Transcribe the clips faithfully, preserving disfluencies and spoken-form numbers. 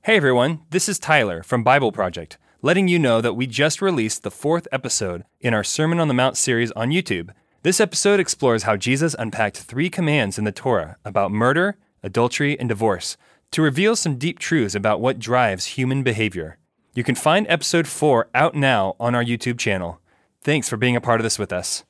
Hey everyone, this is Tyler from Bible Project, letting you know that we just released the fourth episode in our Sermon on the Mount series on YouTube. This episode explores how Jesus unpacked three commands in the Torah about murder, adultery, and divorce to reveal some deep truths about what drives human behavior. You can find episode four out now on our YouTube channel. Thanks for being a part of this with us.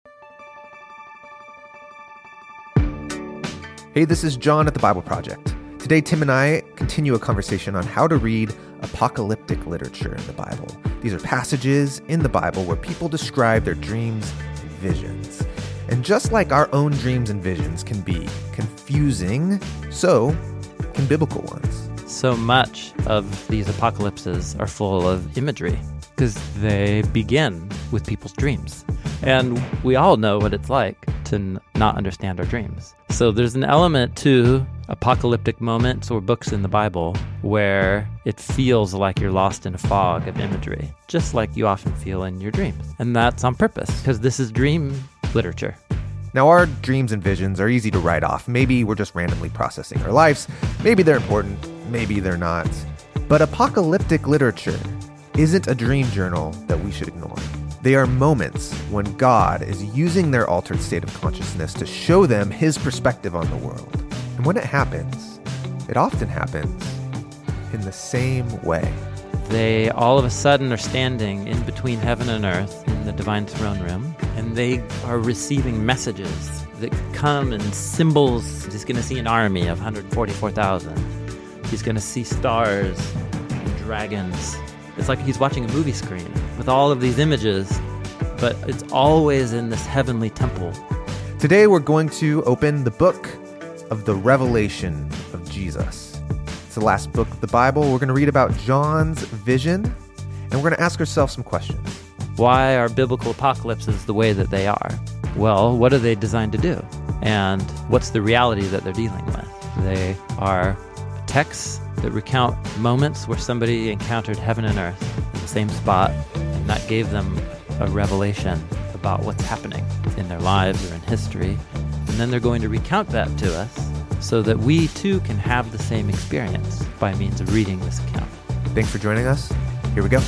Hey, this is John at the Bible Project. Today, Tim and I continue a conversation on how to read apocalyptic literature in the Bible. These are passages in the Bible where people describe their dreams and visions. And just like our own dreams and visions can be confusing, so can biblical ones. So much of these apocalypses are full of imagery because they begin with people's dreams. And we all know what it's like to n- not understand our dreams. So there's an element to apocalyptic moments or books in the Bible where it feels like you're lost in a fog of imagery, just like you often feel in your dreams. And that's on purpose, because this is dream literature. Now, our dreams and visions are easy to write off. Maybe we're just randomly processing our lives. Maybe they're important. Maybe they're not. But apocalyptic literature isn't a dream journal that we should ignore. They are moments when God is using their altered state of consciousness to show them his perspective on the world. And when it happens, it often happens in the same way. They all of a sudden are standing in between heaven and earth in the divine throne room, and they are receiving messages that come in symbols. He's going to see an army of one hundred forty-four thousand. He's going to see stars and dragons. It's like he's watching a movie screen with all of these images, but it's always in this heavenly temple. Today we're going to open the book of the Revelation of Jesus. It's the last book of the Bible. We're going to read about John's vision, and we're going to ask ourselves some questions. Why are biblical apocalypses the way that they are? Well, what are they designed to do? And what's the reality that they're dealing with? They are texts that recount moments where somebody encountered heaven and earth in the same spot, and that gave them a revelation about what's happening in their lives or in history. And then they're going to recount that to us so that we too can have the same experience by means of reading this account. Thanks for joining us. Here we go.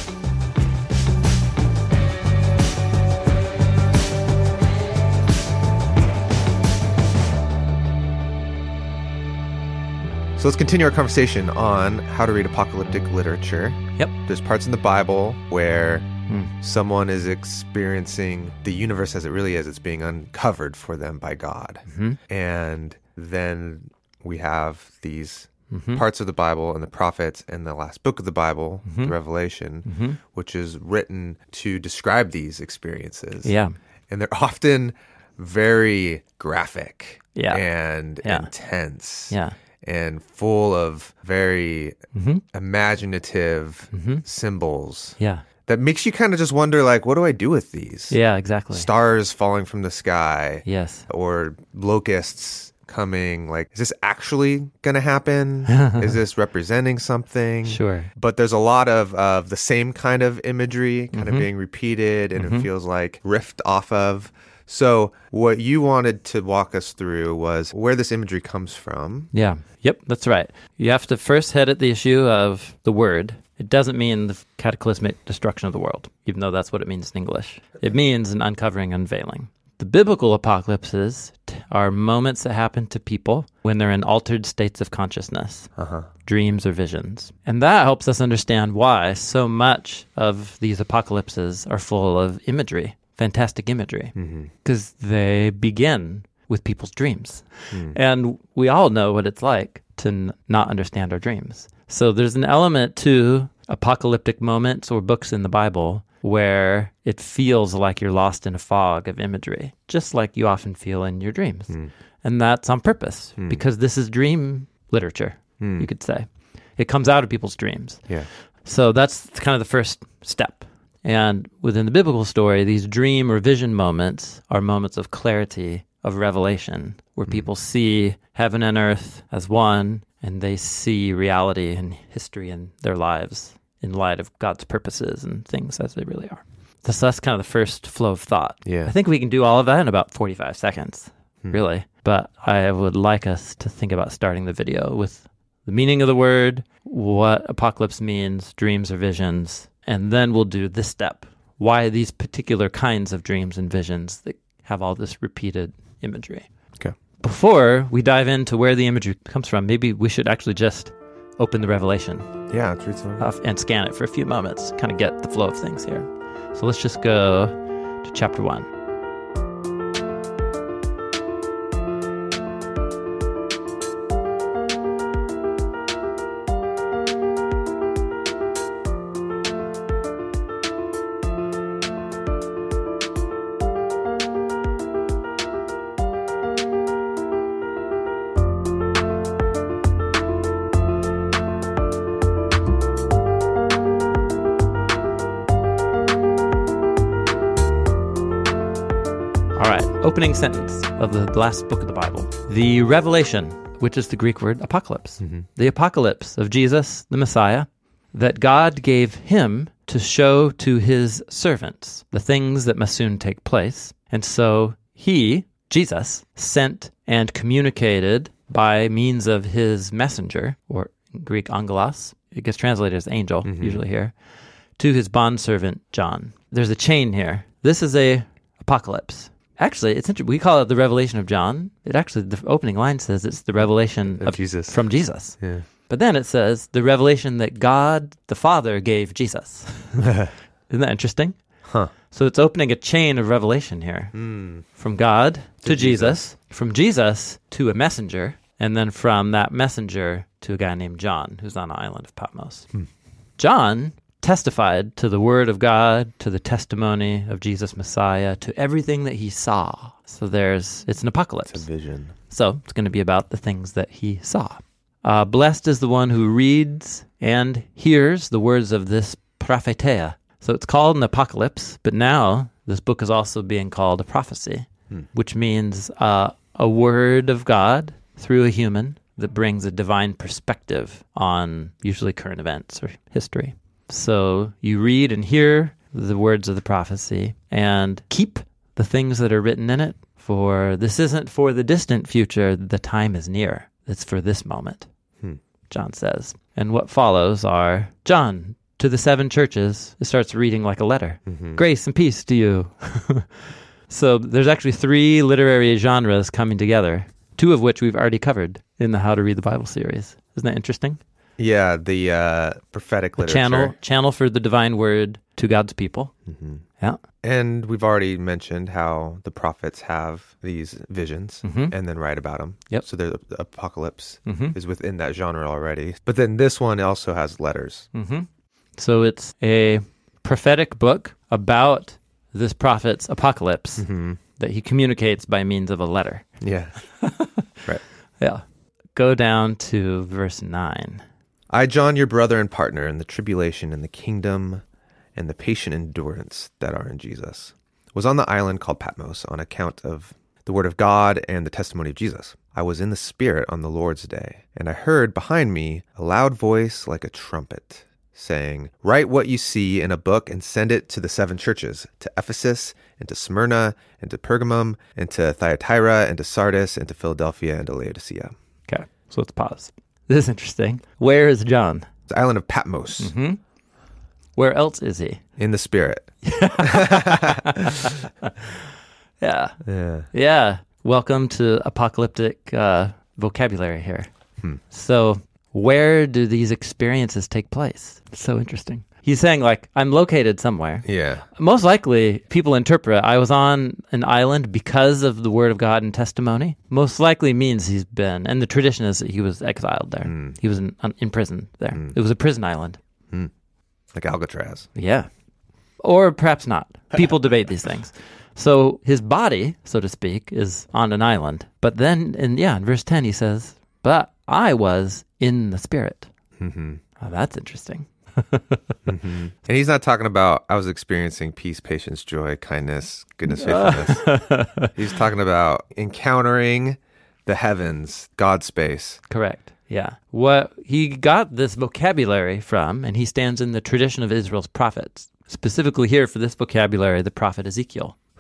So let's continue our conversation on how to read apocalyptic literature. Yep. There's parts in the Bible where Mm. someone is experiencing the universe as it really is. It's being uncovered for them by God. Mm-hmm. And then we have these Mm-hmm. parts of the Bible and the prophets and the last book of the Bible, Mm-hmm. the Revelation, Mm-hmm. which is written to describe these experiences. Yeah. And they're often very graphic Yeah. and Yeah. intense. Yeah. And full of very Mm-hmm. imaginative Mm-hmm. symbols Yeah. that makes you kind of just wonder, like, what do I do with these? Yeah, exactly. Stars falling from the sky Yes. or locusts coming. Like, is this actually going to happen? Is this representing something? Sure. But there's a lot of, of the same kind of imagery kind Mm-hmm. of being repeated, and Mm-hmm. it feels like riffed off of. So what you wanted to walk us through was where this imagery comes from. Yeah. Yep, that's right. You have to first head at the issue of the word. It doesn't mean the cataclysmic destruction of the world, even though that's what it means in English. It means an uncovering, unveiling. The biblical apocalypses t- are moments that happen to people when they're in altered states of consciousness, Uh-huh. dreams or visions. And that helps us understand why so much of these apocalypses are full of imagery, fantastic imagery, because they begin with people's dreams. And we all know what it's like to n- not understand our dreams. So there's an element to apocalyptic moments or books in the Bible where it feels like you're lost in a fog of imagery, just like you often feel in your dreams. And that's on purpose, because this is dream literature, you could say. It comes out of people's dreams. Yeah. So that's kind of the first step. And within the biblical story, these dream or vision moments are moments of clarity, of revelation, where people see heaven and earth as one, and they see reality and history in their lives in light of God's purposes and things as they really are. So that's kind of the first flow of thought. Yeah. I think we can do all of that in about forty-five seconds, really. But I would like us to think about starting the video with the meaning of the word, what apocalypse means, dreams or visions, and then we'll do this step. Why these particular kinds of dreams and visions that have all this repeated imagery. Okay. Before we dive into where the imagery comes from, maybe we should actually just open the Revelation Yeah, let's read some. uh, and scan it for a few moments, kind of get the flow of things here. So let's just go to chapter one. All right, opening sentence of the last book of the Bible. The revelation, which is the Greek word apocalypse, Mm-hmm. the apocalypse of Jesus, the Messiah, that God gave him to show to his servants the things that must soon take place. And so he, Jesus, sent and communicated by means of his messenger, or in Greek angelos, it gets translated as angel, Mhm. usually here, to his bondservant John. There's a chain here. This is a apocalypse. Actually, it's interesting. We call it the Revelation of John. It actually, the opening line says it's the revelation Of of, Jesus. from Jesus. Yeah. But then it says the revelation that God the Father gave Jesus. Isn't that interesting? Huh. So it's opening a chain of revelation here. Mm. From God to, To Jesus, Jesus. from Jesus to a messenger, and then from that messenger to a guy named John, who's on the island of Patmos. Hmm. John testified to the word of God, to the testimony of Jesus Messiah, to everything that he saw. So there's, it's an apocalypse. It's a vision. So it's going to be about the things that he saw. Uh, blessed is the one who reads and hears the words of this prophetia. So it's called an apocalypse, but now this book is also being called a prophecy, Hmm. which means uh, a word of God through a human that brings a divine perspective on usually current events or history. So you read and hear the words of the prophecy and keep the things that are written in it, for this isn't for the distant future, the time is near. It's for this moment, Hmm. John says. And what follows are, John, to the seven churches, it starts reading like a letter. Mhm. Grace and peace to you. So there's actually three literary genres coming together, two of which we've already covered in the How to Read the Bible series. Isn't that interesting? Yeah, the uh, prophetic A literature. channel, channel for the divine word to God's people. Mhm. Yeah. And we've already mentioned how the prophets have these visions Mhm. and then write about them. Yep. So the the apocalypse Mm-hmm. is within that genre already. But then this one also has letters. Mm-hmm. So it's a prophetic book about this prophet's apocalypse Mm-hmm. that he communicates by means of a letter. Yeah. Yeah. Go down to verse nine. I, John, your brother and partner in the tribulation and the kingdom and the patient endurance that are in Jesus, was on the island called Patmos on account of the word of God and the testimony of Jesus. I was in the Spirit on the Lord's day, and I heard behind me a loud voice like a trumpet, saying, write what you see in a book and send it to the seven churches, to Ephesus, and to Smyrna, and to Pergamum, and to Thyatira, and to Sardis, and to Philadelphia, and to Laodicea. Okay. So let's pause. This is interesting. Where is John? The island of Patmos, Mm-hmm. Where else is he? in the Spirit. Yeah. Yeah. Yeah. Welcome to apocalyptic uh, vocabulary here. Hmm. So, where do these experiences take place? It's so interesting. He's saying, like, I'm located somewhere. Yeah. Most likely, people interpret, I was on an island because of the word of God and testimony. Most likely means he's been, and the tradition is that he was exiled there. Mm. He was in, in prison there. Mm. It was a prison island. Like Alcatraz. Yeah. Or perhaps not. People debate these things. So his body, so to speak, is on an island. But then, in yeah, in verse ten, he says, but I was in the Spirit. Mm-hmm. Oh, that's interesting. Mm-hmm. And he's not talking about, I was experiencing peace, patience, joy, kindness, goodness, faithfulness. He's talking about encountering the heavens, God's space. Correct. Yeah. What he got this vocabulary from, and he stands in the tradition of Israel's prophets. Specifically here for this vocabulary, the prophet Ezekiel,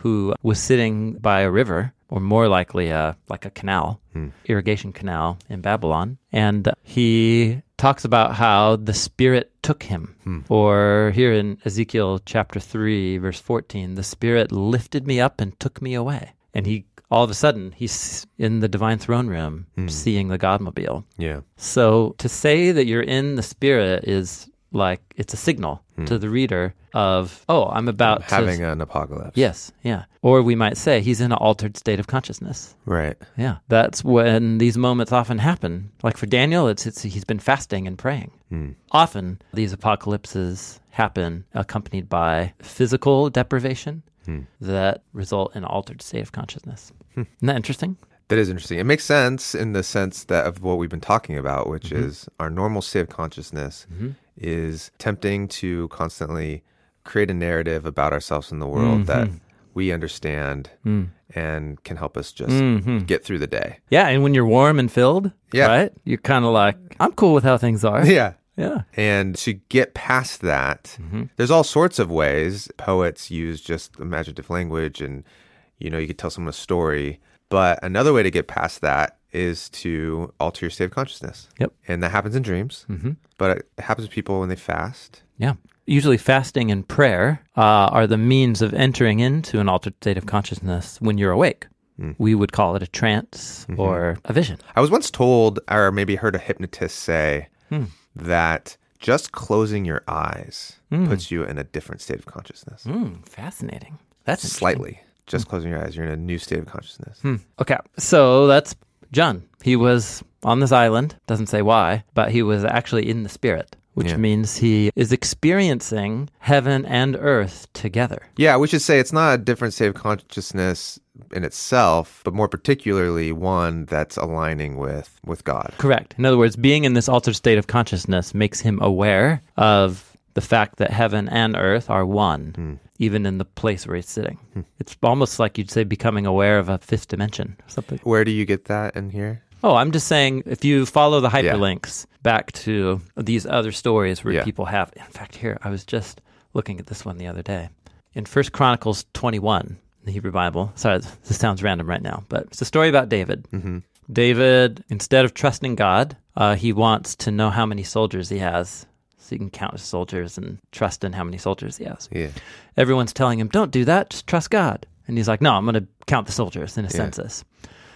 who was sitting by a river, or more likely a, like a canal, Hmm. irrigation canal in Babylon. And he talks about how the Spirit took him. Hmm. Or here in Ezekiel chapter three, verse fourteen, the Spirit lifted me up and took me away. And he, all of a sudden, he's in the divine throne room, Hmm. seeing the Godmobile. Yeah. So to say that you're in the Spirit is like, it's a signal Hmm. to the reader of, oh, I'm about Having to... an apocalypse. Yes, yeah. Or we might say he's in an altered state of consciousness. Right. Yeah, that's when these moments often happen. Like for Daniel, it's, it's he's been fasting and praying. Hmm. Often these apocalypses happen accompanied by physical deprivation Hmm. that result in an altered state of consciousness. Hmm. Isn't that interesting? That is interesting. It makes sense in the sense that of what we've been talking about, which Mm-hmm. is our normal state of consciousness Mm-hmm. is tempting to constantly create a narrative about ourselves in the world that Mhm. we understand Mm. and can help us just Mhm. get through the day. Yeah, and when you're warm and filled, Yeah. right? You're kind of like, I'm cool with how things are. Yeah. Yeah. And to get past that, Mm-hmm. there's all sorts of ways. Poets use just imaginative language and, you know, you could tell someone a story. But another way to get past that is to alter your state of consciousness. Yep. And that happens in dreams, Mm-hmm. but it happens to people when they fast. Yeah. Usually fasting and prayer uh, are the means of entering into an altered state of consciousness when you're awake. Mm. We would call it a trance Mm-hmm. or a vision. I was once told, or maybe heard a hypnotist say, Hmm. that just closing your eyes Mm. puts you in a different state of consciousness. Mm, fascinating. That's interesting. Slightly. Just closing your eyes, you're in a new state of consciousness. Hmm. Okay, so that's John. He was on this island, doesn't say why, but he was actually in the Spirit, which Yeah. means he is experiencing heaven and earth together. Yeah, we should say it's not a different state of consciousness in itself, but more particularly one that's aligning with, with God. Correct. In other words, being in this altered state of consciousness makes him aware of the fact that heaven and earth are one, Hmm. even in the place where he's sitting. It's almost like you'd say becoming aware of a fifth dimension or something. Where do you get that in here? Oh, I'm just saying, if you follow the hyperlinks back to these other stories where Yeah. people have, in fact, here, I was just looking at this one the other day. In First Chronicles twenty-one, the Hebrew Bible, sorry, this sounds random right now, but it's a story about David. Mm-hmm. David, instead of trusting God, uh, he wants to know how many soldiers he has, so he can count his soldiers and trust in how many soldiers he has. Yeah. Everyone's telling him, don't do that, just trust God. And he's like, no, I'm going to count the soldiers in a Yeah. census.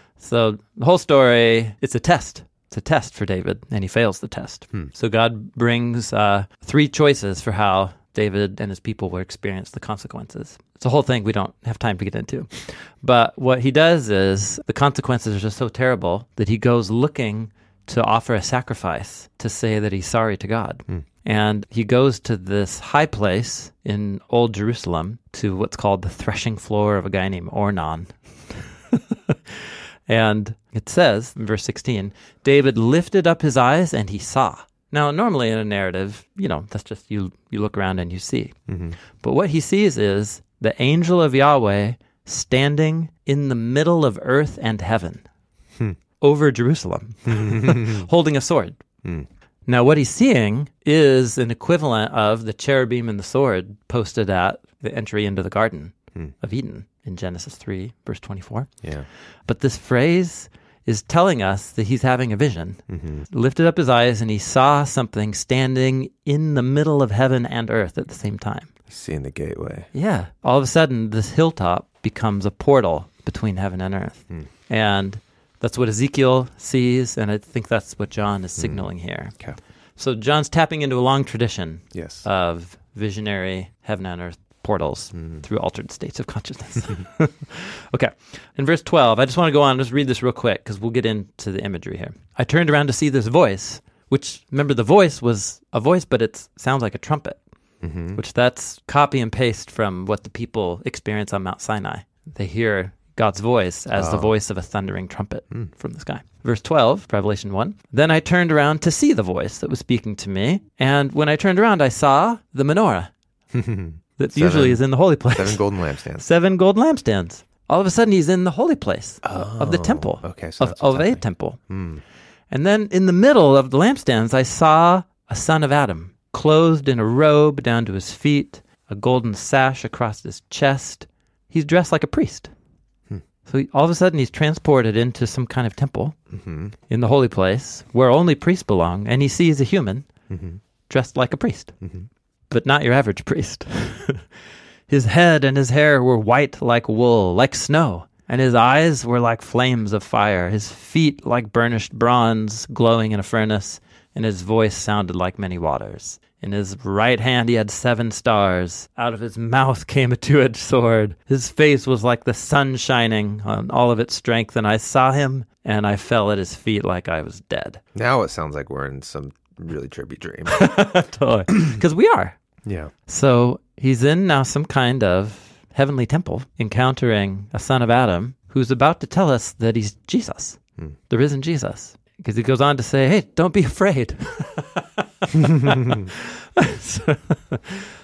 So the whole story, it's a test. It's a test for David, and he fails the test. Hmm. So God brings uh, three choices for how David and his people will experience the consequences. It's a whole thing we don't have time to get into. But what he does is the consequences are just so terrible that he goes looking to offer a sacrifice to say that he's sorry to God. Hmm. And he goes to this high place in Old Jerusalem to what's called the threshing floor of a guy named Ornan. And it says in verse sixteen, David lifted up his eyes and he saw. Now, normally in a narrative, you know, that's just you, you look around and you see. Mm-hmm. But what he sees is the angel of Yahweh standing in the middle of earth and heaven Hmm. over Jerusalem, holding a sword. Hmm. Now, what he's seeing is an equivalent of the cherubim and the sword posted at the entry into the Garden Hmm. of Eden in Genesis three, verse twenty-four. Yeah. But this phrase is telling us that he's having a vision. Mm-hmm. Lifted up his eyes and he saw something standing in the middle of heaven and earth at the same time. Seeing the gateway. Yeah. All of a sudden, this hilltop becomes a portal between heaven and earth. Hmm. And that's what Ezekiel sees, and I think that's what John is signaling here. Okay. So John's tapping into a long tradition Yes. of visionary heaven and earth portals Mm. through altered states of consciousness. Okay. In verse twelve, I just want to go on and just read this real quick because we'll get into the imagery here. I turned around to see this voice, which, remember, the voice was a voice, but it sounds like a trumpet, Mm-hmm. which that's copy and paste from what the people experience on Mount Sinai. They hear God's voice as the Oh. voice of a thundering trumpet Mm. from the sky. Verse twelve, Revelation one. Then I turned around to see the voice that was speaking to me, and when I turned around, I saw the menorah that Seven- usually is in the holy place. Seven golden lampstands. Seven golden lampstands. All of a sudden, he's in the holy place of the Oh, temple, okay, so of, that's what's of a happening. temple. Mm. And then in the middle of the lampstands, I saw a son of Adam, clothed in a robe down to his feet, a golden sash across his chest, he's dressed like a priest. Hmm. So he, all of a sudden he's transported into some kind of temple mm-hmm. in the holy place where only priests belong, and he sees a human mm-hmm. dressed like a priest, mm-hmm. but not your average priest. His head and his hair were white like wool, like snow, and his eyes were like flames of fire, his feet like burnished bronze glowing in a furnace, and his voice sounded like many waters. In his right hand he had seven stars. Out of his mouth came a two-edged sword. His face was like the sun shining on all of its strength, and I saw him, and I fell at his feet like I was dead. Now it sounds like we're in some really trippy dream. Totally. Because we are. Yeah. So he's in now some kind of heavenly temple, encountering a son of Adam who's about to tell us that he's Jesus, hmm. the risen Jesus. Because he goes on to say, hey, don't be afraid. so, uh,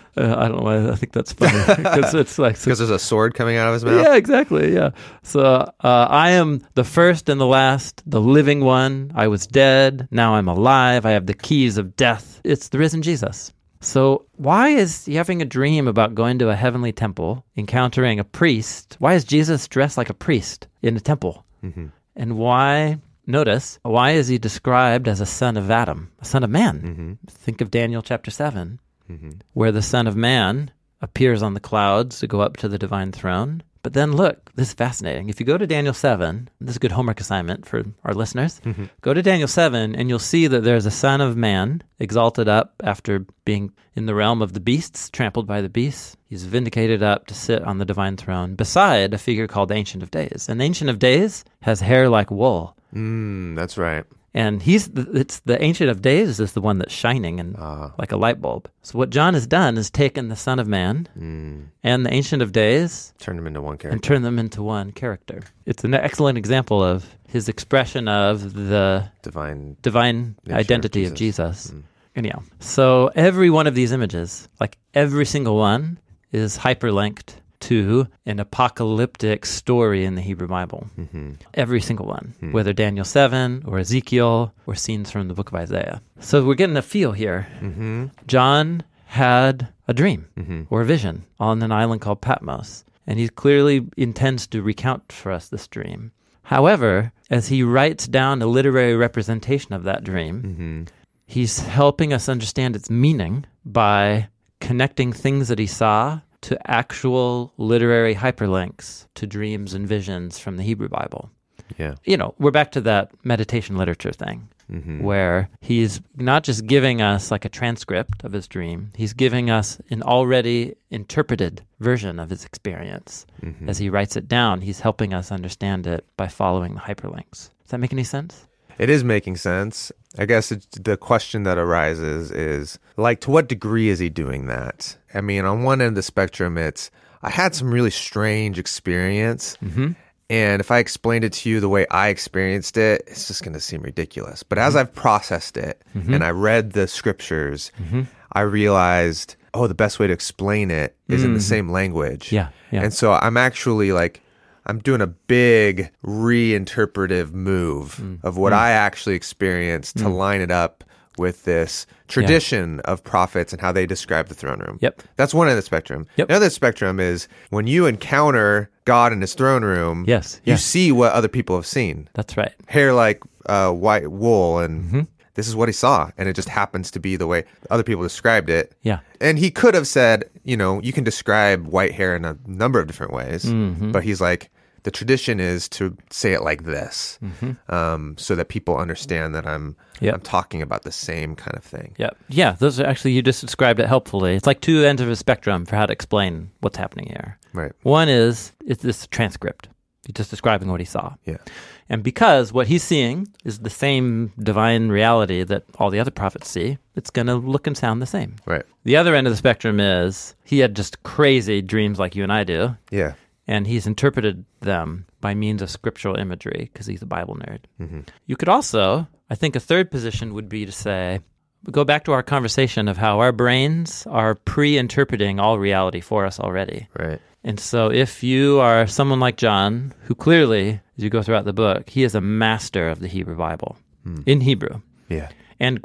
I don't know why I think that's funny. Because it's like because there's a sword coming out of his mouth? Yeah, exactly, yeah. So uh, I am the first and the last, the living one. I was dead. Now I'm alive. I have the keys of death. It's the risen Jesus. So why is he having a dream about going to a heavenly temple, encountering a priest? Why is Jesus dressed like a priest in a temple? Mm-hmm. And why... Notice, why is he described as a son of Adam, a son of man? Mm-hmm. Think of Daniel chapter seven, mm-hmm. where the Son of Man appears on the clouds to go up to the divine throne. But then look, this is fascinating. If you go to Daniel seven, this is a good homework assignment for our listeners. Mm-hmm. Go to Daniel seven and you'll see that there's a son of man exalted up after being in the realm of the beasts, trampled by the beasts. He's vindicated up to sit on the divine throne beside a figure called the Ancient of Days. And the Ancient of Days has hair like wool. Mm, that's right. And he's the, it's the Ancient of Days is the one that's shining and uh. like a light bulb. So what John has done is taken the Son of Man mm. and the Ancient of Days, turn them into one character, and turn them into one character. It's an excellent example of his expression of the divine divine identity of Jesus. Of Jesus. Mm. Anyhow, so every one of these images, like every single one, is hyperlinked to an apocalyptic story in the Hebrew Bible. Mm-hmm. Every single one, mm-hmm. whether Daniel seven or Ezekiel or scenes from the book of Isaiah. So we're getting a feel here. Mm-hmm. John had a dream mm-hmm. or a vision on an island called Patmos, and he clearly intends to recount for us this dream. However, as he writes down a literary representation of that dream, mm-hmm. he's helping us understand its meaning by connecting things that he saw to actual literary hyperlinks to dreams and visions from the Hebrew Bible. Yeah. You know, we're back to that meditation literature thing, mm-hmm. where he's not just giving us like a transcript of his dream, he's giving us an already interpreted version of his experience. Mm-hmm. As he writes it down, he's helping us understand it by following the hyperlinks. Does that make any sense? It is making sense. I guess it's, the question that arises is, like, to what degree is he doing that? I mean, on one end of the spectrum, it's, I had some really strange experience, mm-hmm. and if I explained it to you the way I experienced it, it's just going to seem ridiculous. But mm-hmm. as I've processed it, mm-hmm. and I read the scriptures, mm-hmm. I realized, oh, the best way to explain it is mm-hmm. in the same language. Yeah, yeah. And so I'm actually, like, I'm doing a big reinterpretive move mm. of what mm. I actually experienced mm. to line it up with this tradition yeah. of prophets and how they describe the throne room. Yep. That's one end of the spectrum. Yep. The other spectrum is when you encounter God in his throne room, yes, you yes. see what other people have seen. That's right. Hair like uh, white wool, and mm-hmm. this is what he saw. And it just happens to be the way other people described it. Yeah. And he could have said, you know, you can describe white hair in a number of different ways, mm-hmm. but he's like, the tradition is to say it like this, mm-hmm. um, so that people understand that I'm yep. I'm talking about the same kind of thing. Yeah, yeah. Those are actually, you just described it helpfully. It's like two ends of a spectrum for how to explain what's happening here. Right. One is it's this transcript. He's just describing what he saw. Yeah. And because what he's seeing is the same divine reality that all the other prophets see, it's going to look and sound the same. Right. The other end of the spectrum is he had just crazy dreams like you and I do. Yeah. And he's interpreted them by means of scriptural imagery because he's a Bible nerd. Mm-hmm. You could also, I think a third position would be to say, go back to our conversation of how our brains are pre-interpreting all reality for us already. Right. And so if you are someone like John, who clearly, as you go throughout the book, he is a master of the Hebrew Bible, mm. in Hebrew yeah, and Greek.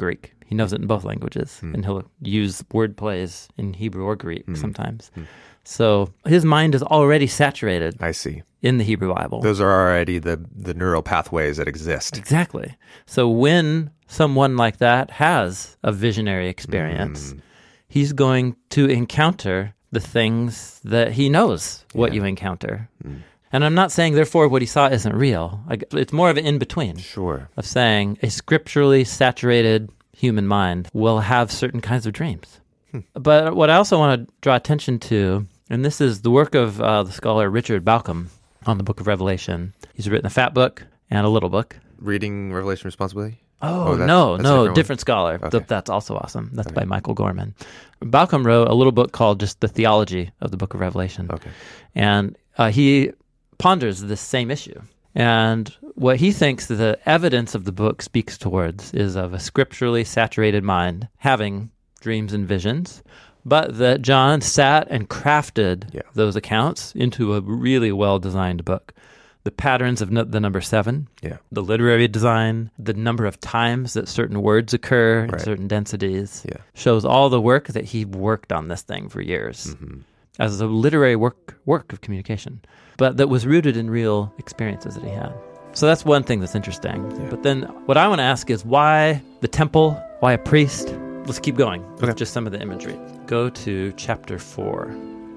He knows it in both languages, Hmm. and he'll use word plays in Hebrew or Greek Hmm. sometimes. Hmm. So his mind is already saturated I see. in the Hebrew Bible. Those are already the, the neural pathways that exist. Exactly. So when someone like that has a visionary experience, Mm. he's going to encounter the things that he knows what Yeah. you encounter. Mm. And I'm not saying, therefore, what he saw isn't real. I, it's more of an in-between Sure. of saying a scripturally saturated human mind will have certain kinds of dreams. Hmm. But what I also want to draw attention to, and this is the work of uh, the scholar Richard Balcom on the book of Revelation. He's written a fat book and a little book. Reading Revelation Responsibly? Oh, Oh, that's- no, that's a no, different different, one? scholar. Okay. Th- that's also awesome. That's Okay. by Michael Gorman. Balcom wrote a little book called just The Theology of the Book of Revelation. Okay. And uh, he ponders this same issue. And what he thinks the evidence of the book speaks towards is of a scripturally saturated mind having dreams and visions, but that John sat and crafted Yeah. those accounts into a really well-designed book. The patterns of no- the number seven, Yeah. the literary design, the number of times that certain words occur in Right. certain densities, Yeah. shows all the work that he worked on this thing for years Mhm. as a literary work work of communication, but that was rooted in real experiences that he had. So that's one thing that's interesting. Yeah. But then what I want to ask is why the temple? Why a priest? Let's keep going with Okay. just some of the imagery. Go to chapter four.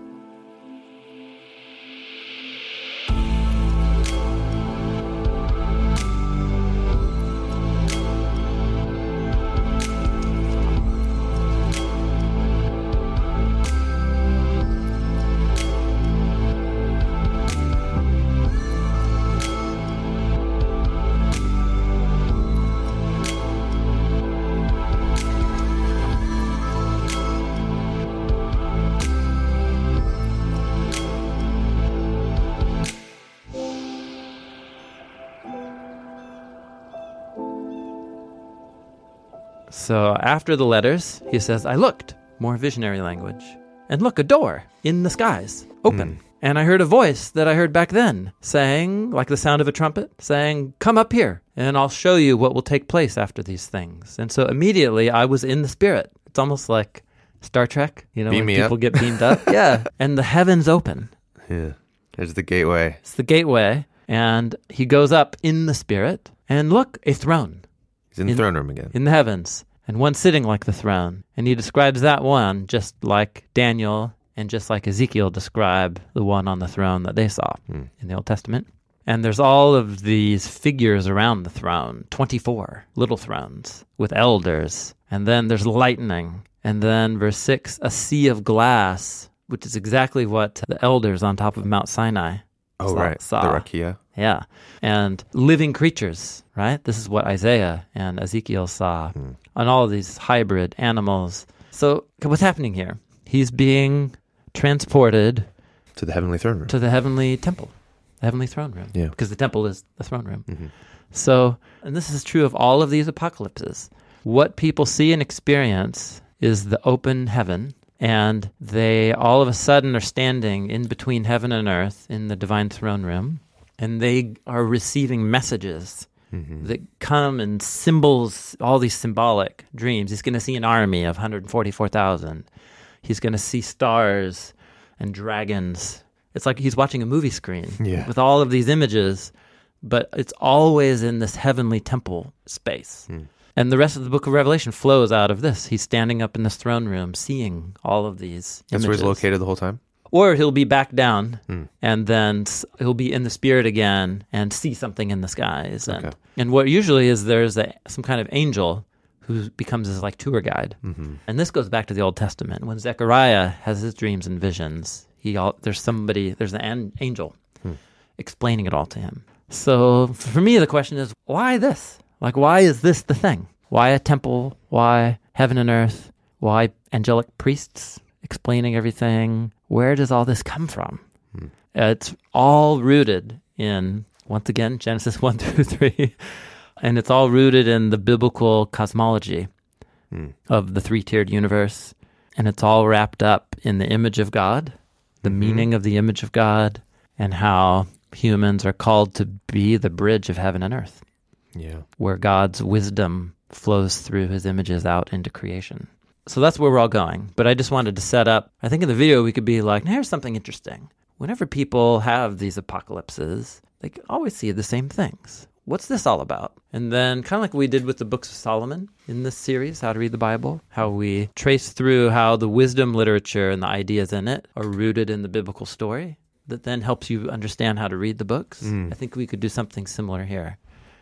So after the letters, he says, I looked, more visionary language, and look, a door in the skies, open. Mm. And I heard a voice that I heard back then saying, like the sound of a trumpet, saying, come up here, and I'll show you what will take place after these things. And so immediately I was in the spirit. It's almost like Star Trek, you know, Beam when me people up. get beamed up. Yeah. And the heavens open. Yeah. There's the gateway. It's the gateway. And he goes up in the spirit, and look, a throne. He's in the In- throne room again. in the heavens, and one sitting like the throne. And he describes that one just like Daniel and just like Ezekiel describe the one on the throne that they saw Hmm. in the Old Testament. And there's all of these figures around the throne, twenty-four little thrones with elders. And then there's lightning. And then verse six, a sea of glass, which is exactly what the elders on top of Mount Sinai Oh, saw- right. saw. The Rakia. Yeah. And living creatures, right? This is what Isaiah and Ezekiel saw. Hmm. And all of these hybrid animals. So what's happening here? He's being transported To the heavenly throne room. to the heavenly temple, the heavenly throne room. Yeah. Because the temple is the throne room. Mhm. So, and this is true of all of these apocalypses. What people see and experience is the open heaven, and they all of a sudden are standing in between heaven and earth in the divine throne room, and they are receiving messages Mhm. that come in symbols, all these symbolic dreams. He's going to see an army of one hundred forty-four thousand. He's going to see stars and dragons. It's like he's watching a movie screen Yeah. with all of these images, but it's always in this heavenly temple space. Hmm. And the rest of the book of Revelation flows out of this. He's standing up in this throne room, seeing all of these That's where images. he's located the whole time? Or he'll be back down, Hmm. and then s- he'll be in the spirit again and see something in the skies. And, Okay. and what usually is there's a, some kind of angel who becomes his like tour guide. Mhm. And this goes back to the Old Testament. When Zechariah has his dreams and visions, he all, there's somebody, there's an an- angel Hmm. explaining it all to him. So for me, the question is, why this? Like, why is this the thing? Why a temple? Why heaven and earth? Why angelic priests explaining everything? Where does all this come from? Hmm. Uh, it's all rooted in, once again, Genesis one through three. And it's all rooted in the biblical cosmology Hmm. of the three-tiered universe. And it's all wrapped up in the image of God, the Mhm. meaning of the image of God, and how humans are called to be the bridge of heaven and earth, Yeah. where God's wisdom flows through his images out into creation. So that's where we're all going. But I just wanted to set up, I think in the video we could be like, here's something interesting. Whenever people have these apocalypses, they always see the same things. What's this all about? And then kind of like we did with the books of Solomon in this series, How to Read the Bible, how we trace through how the wisdom literature and the ideas in it are rooted in the biblical story that then helps you understand how to read the books. Mm. I think we could do something similar here,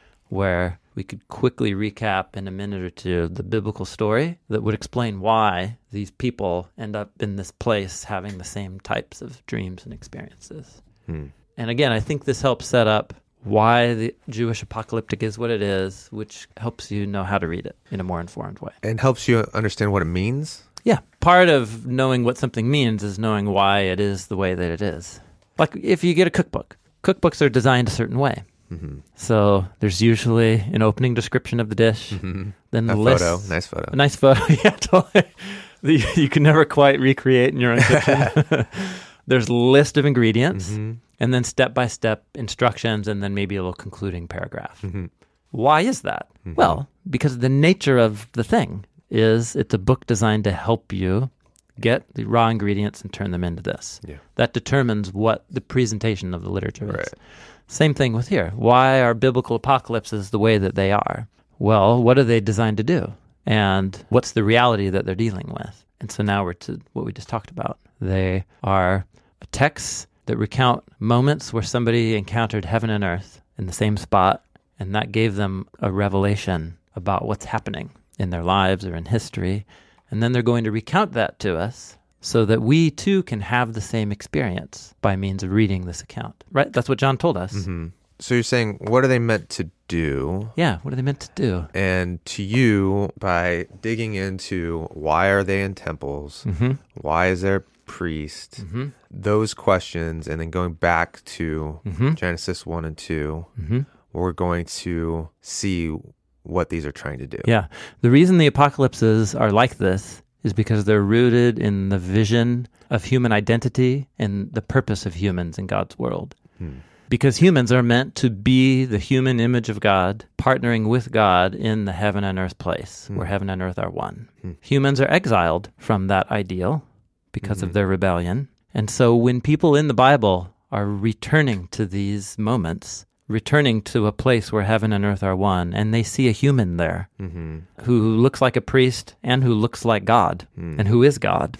where we could quickly recap in a minute or two the biblical story that would explain why these people end up in this place having the same types of dreams and experiences. Hmm. And again, I think this helps set up why the Jewish apocalyptic is what it is, which helps you know how to read it in a more informed way. And helps you understand what it means? Yeah. Part of knowing what something means is knowing why it is the way that it is. Like if you get a cookbook, cookbooks are designed a certain way. Mm-hmm. So there's usually an opening description of the dish, mm-hmm. then the a list. photo, nice photo, a nice photo. Yeah, totally. The, you can never quite recreate in your own kitchen. There's a list of ingredients, mm-hmm. and then step-by-step instructions, and then maybe a little concluding paragraph. Mm-hmm. Why is that? Mm-hmm. Well, because the nature of the thing is it's a book designed to help you get the raw ingredients and turn them into this. Yeah. That determines what the presentation of the literature right. is. Same thing with here. Why are biblical apocalypses the way that they are? Well, what are they designed to do? And what's the reality that they're dealing with? And so now we're to what we just talked about. They are texts that recount moments where somebody encountered heaven and earth in the same spot, and that gave them a revelation about what's happening in their lives or in history. And then they're going to recount that to us so that we too can have the same experience by means of reading this account. Right? That's what John told us. Mm-hmm. So you're saying, what are they meant to do? Yeah, what are they meant to do? And to you, by digging into why are they in temples, mm-hmm. why is there a priest, mm-hmm. those questions, and then going back to mm-hmm. Genesis one and two, mm-hmm. we're going to see what these are trying to do. Yeah. The reason the apocalypses are like this is because they're rooted in the vision of human identity and the purpose of humans in God's world. Hmm. Because humans are meant to be the human image of God, partnering with God in the heaven and earth place, hmm. where heaven and earth are one. Hmm. Humans are exiled from that ideal because mm-hmm. of their rebellion. And so when people in the Bible are returning to these moments, returning to a place where heaven and earth are one, and they see a human there mm-hmm. who looks like a priest and who looks like God mm. and who is God,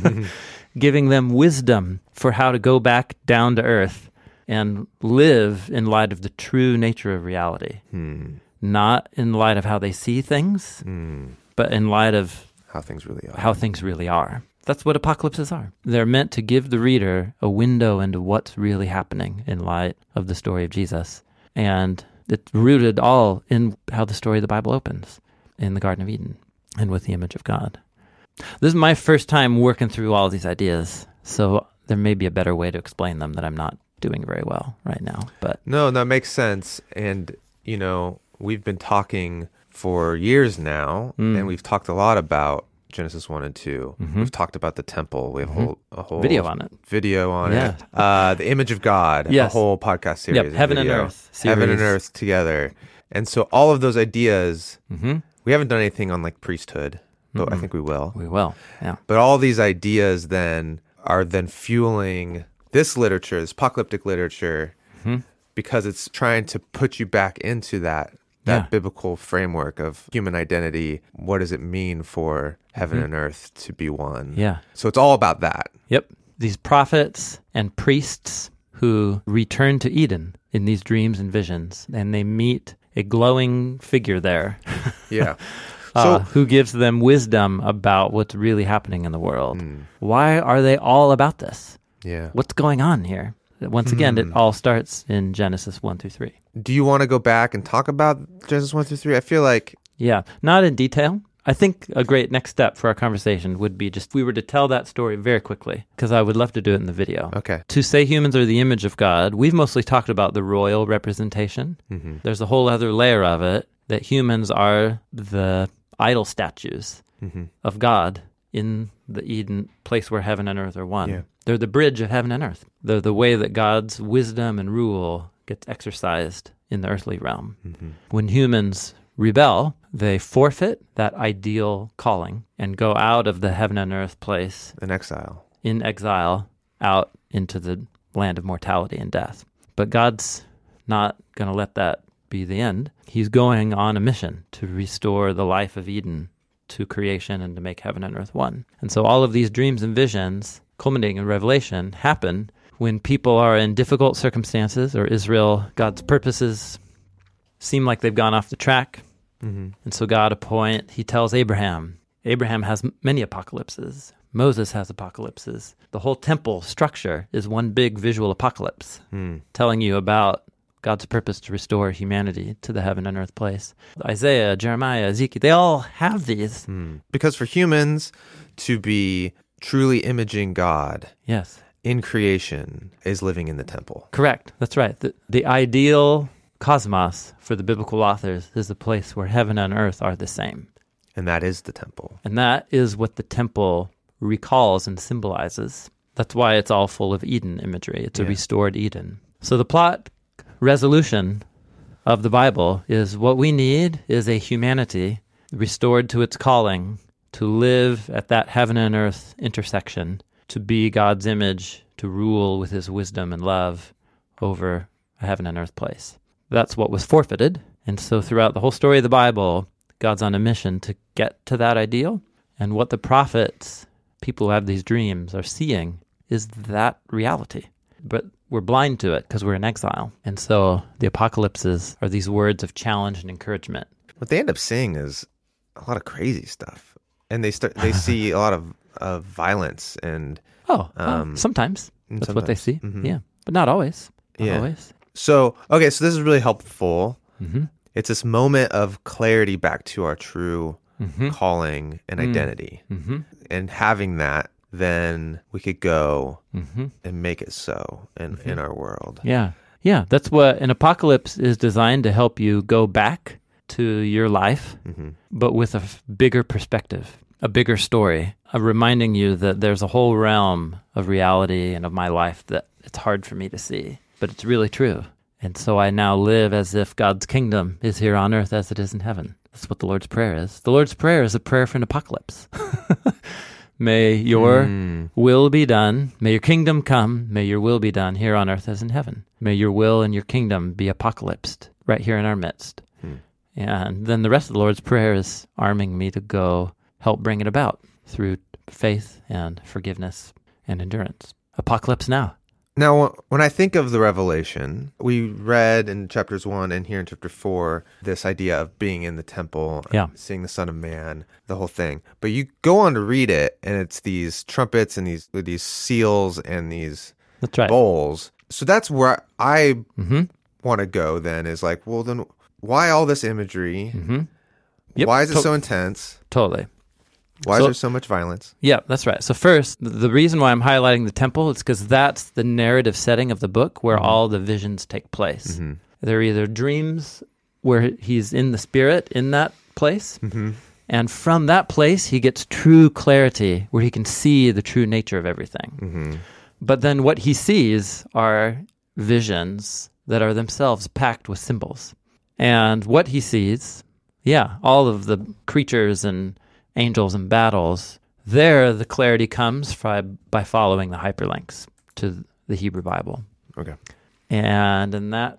giving them wisdom for how to go back down to earth and live in light of the true nature of reality. Mm. Not in light of how they see things, mm. but in light of how things really are. How things really are. That's what apocalypses are. They're meant to give the reader a window into what's really happening in light of the story of Jesus. And it's rooted all in how the story of the Bible opens in the Garden of Eden and with the image of God. This is my first time working through all these ideas, so there may be a better way to explain them that I'm not doing very well right now. But no, that makes sense. And, you know, we've been talking for years now, mm. and we've talked a lot about Genesis one and two. Mm-hmm. We've talked about the temple. We have mm-hmm. a, whole, a whole video on it. Video on yeah. it. Uh, the image of God. Yes. A whole podcast series. Yep. Heaven video. and Earth series. Heaven and Earth together. And so all of those ideas, mm-hmm. we haven't done anything on like priesthood, but mm-hmm. I think we will. We will. Yeah. But all these ideas then are then fueling this literature, this apocalyptic literature, mm-hmm. because it's trying to put you back into that that yeah. biblical framework of human identity. What does it mean for heaven mm-hmm. and earth to be one? Yeah. So it's all about that. Yep. These prophets and priests who return to Eden in these dreams and visions, and they meet a glowing figure there. Yeah. uh, So who gives them wisdom about what's really happening in the world. Mm. Why are they all about this? Yeah. What's going on here? Once again, mm. it all starts in Genesis one through three. Do you want to go back and talk about Genesis one through three? I feel like... Yeah, not in detail. I think a great next step for our conversation would be just if we were to tell that story very quickly, because I would love to do it in the video. Okay. To say humans are the image of God, we've mostly talked about the royal representation. Mm-hmm. There's a whole other layer of it, that humans are the idol statues mm-hmm. of God in the Eden place where heaven and earth are one. Yeah. They're the bridge of heaven and earth. They're the way that God's wisdom and rule gets exercised in the earthly realm. Mm-hmm. When humans rebel, they forfeit that ideal calling and go out of the heaven and earth place In exile. in exile out into the land of mortality and death. But God's not going to let that be the end. He's going on a mission to restore the life of Eden to creation and to make heaven and earth one. And so all of these dreams and visions, culminating in Revelation, happen when people are in difficult circumstances, or Israel, God's purposes seem like they've gone off the track. Mm-hmm. And so God appoint, he tells Abraham, Abraham has m- many apocalypses. Moses has apocalypses. The whole temple structure is one big visual apocalypse, Mm. telling you about God's purpose to restore humanity to the heaven and earth place. Isaiah, Jeremiah, Ezekiel, they all have these. Mm. Because for humans to be truly imaging God Yes, in creation is living in the temple. correct. That's right. The, the ideal cosmos for the biblical authors is a place where heaven and earth are the same. And that is the temple. And that is what the temple recalls and symbolizes. That's why it's all full of Eden imagery. It's a Yeah. restored Eden. So the plot resolution of the Bible is what we need is a humanity restored to its calling to live at that heaven and earth intersection, to be God's image, to rule with his wisdom and love over a heaven and earth place. That's what was forfeited. And so throughout the whole story of the Bible, God's on a mission to get to that ideal. And what the prophets, people who have these dreams, are seeing is that reality. But we're blind to it because we're in exile. And so the apocalypses are these words of challenge and encouragement. What they end up seeing is a lot of crazy stuff. And they start they see a lot of, of violence and Oh, Um, uh, sometimes. and That's what they see. sometimes. Mhm. Yeah. But not always. Not Yeah. always. So, okay, so this is really helpful. Mm-hmm. It's this moment of clarity back to our true Mm-hmm. calling and Mm. identity. Mm-hmm. And having that, then we could go Mm-hmm. and make it so in, in our world. Yeah. Yeah. That's what an apocalypse is designed to help you go back to your life, Mm-hmm. but with a f- bigger perspective, a bigger story, of reminding you that there's a whole realm of reality and of my life that it's hard for me to see, but it's really true. And so I now live as if God's kingdom is here on earth as it is in heaven. That's what the Lord's Prayer is. The Lord's Prayer is a prayer for an apocalypse. May your Mm. will be done. May your kingdom come. May your will be done here on earth as in heaven. May your will and your kingdom be apocalypsed right here in our midst. Hmm. And then the rest of the Lord's Prayer is arming me to go help bring it about through faith and forgiveness and endurance. Apocalypse now. Now, when I think of the Revelation, we read in chapters one and here in chapter four this idea of being in the temple, Yeah. seeing the Son of Man, the whole thing. But you go on to read it, and it's these trumpets and these these seals and these That's right. bowls. So that's where I Mm-hmm. want to go. Then is like, well, then why all this imagery? Mm-hmm. Yep. Why is it To- so intense? Totally. Why So- is there so much violence? Yeah, that's right. So first, th- the reason why I'm highlighting the temple is because that's the narrative setting of the book where all the visions take place. Mm-hmm. They're either dreams where he's in the spirit in that place, Mm-hmm. and from that place he gets true clarity where he can see the true nature of everything. Mm-hmm. But then what he sees are visions that are themselves packed with symbols. And what he sees, yeah, all of the creatures and angels and battles, there the clarity comes by, by following the hyperlinks to the Hebrew Bible. Okay. And in that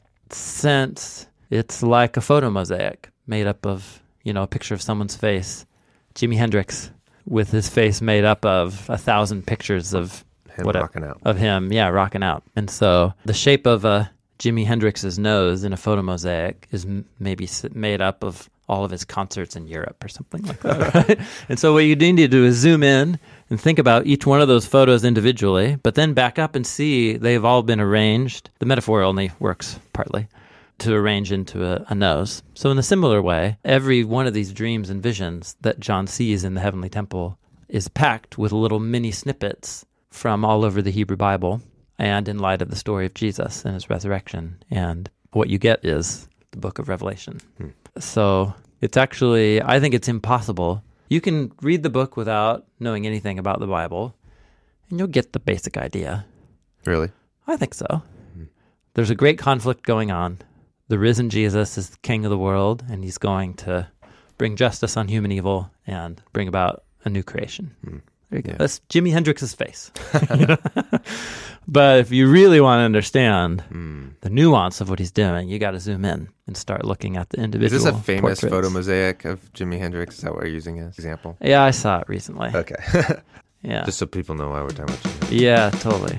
sense, it's like a photo mosaic made up of, you know, a picture of someone's face. Jimi Hendrix with his face made up of a thousand pictures of Him What a- rocking out. of him, yeah, rocking out. And so the shape of a Jimi Hendrix's nose in a photo mosaic is m- maybe s- made up of all of his concerts in Europe or something like that, right? And so what you need to do is zoom in and think about each one of those photos individually, but then back up and see they've all been arranged. The metaphor only works partly to arrange into a, a nose. So in a similar way, every one of these dreams and visions that John sees in the heavenly temple is packed with little mini snippets from all over the Hebrew Bible and in light of the story of Jesus and his resurrection. And what you get is the book of Revelation. Hmm. So it's actually, I think it's impossible. You can read the book without knowing anything about the Bible, and you'll get the basic idea. Really? I think so. There's a great conflict going on. the risen Jesus is the king of the world, and he's going to bring justice on human evil and bring about a new creation. Mm. There you go. Yeah. That's Jimi Hendrix's face. But if you really want to understand mm. the nuance of what he's doing, you got to zoom in and start looking at the individual Is this a famous portraits. photo mosaic of Jimi Hendrix? Is that what you're using as example? Yeah, I saw it recently. Okay. Yeah. Just so people know why we're talking about Jimi Hendrix. Yeah, totally.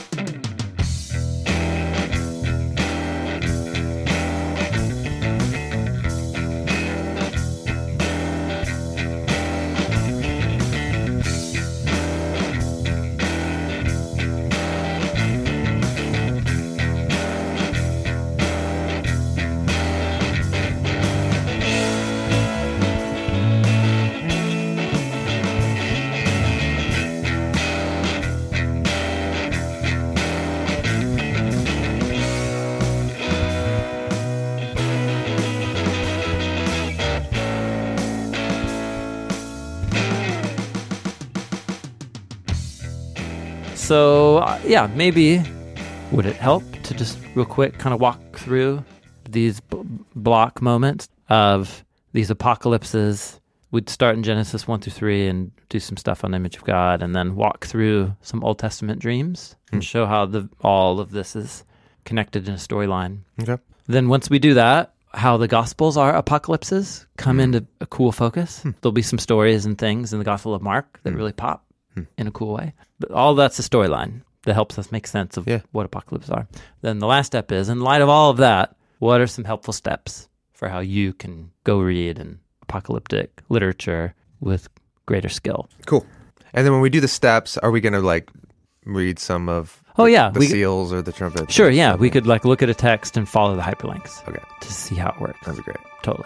So, uh, yeah, maybe would it help to just real quick kind of walk through these b- block moments of these apocalypses? We'd start in Genesis one through three and do some stuff on the image of God, and then walk through some Old Testament dreams hmm. and show how the all of this is connected in a storyline. Okay. Then once we do that, how the Gospels are apocalypses come hmm. into a cool focus. Hmm. There'll be some stories and things in the Gospel of Mark that hmm. really pop in a cool way. But all that's a storyline that helps us make sense of yeah. what apocalypses are. Then the last step is, in light of all of that, what are some helpful steps for how you can go read an apocalyptic literature with greater skill? Cool. And then when we do the steps, are we going to like read some of oh, the, yeah, the we, seals or the trumpets? Sure, yeah. We could like look at a text and follow the hyperlinks okay. to see how it works. That'd be great. Totally.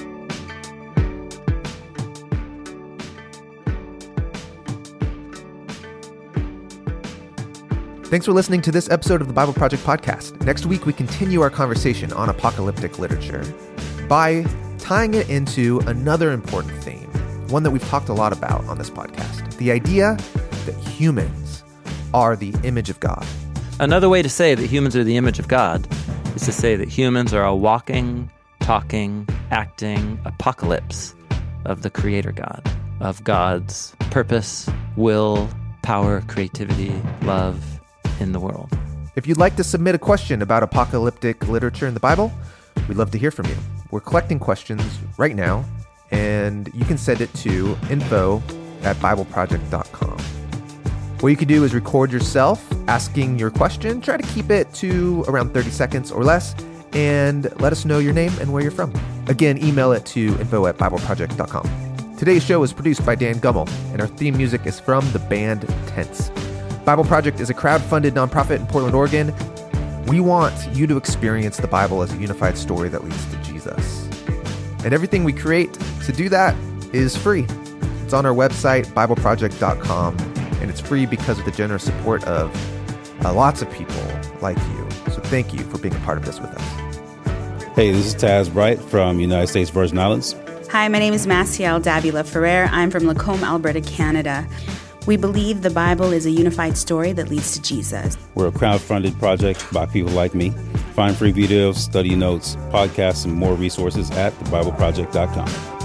Thanks for listening to this episode of the Bible Project Podcast. Next week, we continue our conversation on apocalyptic literature by tying it into another important theme, one that we've talked a lot about on this podcast, the idea that humans are the image of God. Another way to say that humans are the image of God is to say that humans are a walking, talking, acting apocalypse of the Creator God, of God's purpose, will, power, creativity, love, in the world. If you'd like to submit a question about apocalyptic literature in the Bible, we'd love to hear from you. We're collecting questions right now, and you can send it to info at bible project dot com. What you can do is record yourself asking your question. Try to keep it to around thirty seconds or less, and let us know your name and where you're from. Again, email it to info at bible project dot com. Today's show is produced by Dan Gummel, and our theme music is from the band Tense. Bible Project is a crowd-funded nonprofit in Portland, Oregon. We want you to experience the Bible as a unified story that leads to Jesus. And everything we create to do that is free. It's on our website, bible project dot com, and it's free because of the generous support of uh, lots of people like you. So thank you for being a part of this with us. Hey, this is Taz Bright from United States Virgin Islands. Hi, my name is Maciel Davila Ferrer. I'm from Lacombe, Alberta, Canada. We believe the Bible is a unified story that leads to Jesus. We're a crowd-funded project by people like me. Find free videos, study notes, podcasts, and more resources at the bible project dot com.